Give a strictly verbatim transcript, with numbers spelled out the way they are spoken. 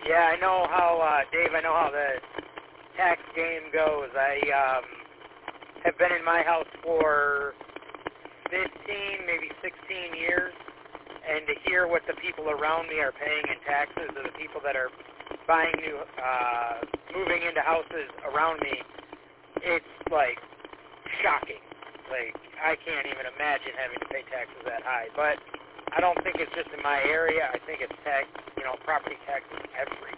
Yeah, I know how, uh, Dave, I know how the tax game goes. I um, have been in my house for fifteen, maybe sixteen years, and to hear what the people around me are paying in taxes, or the people that are buying new, uh, moving into houses around me, it's, like, shocking. Like, I can't even imagine having to pay taxes that high. But I don't think it's just in my area. I think it's tax, you know, property taxes everywhere.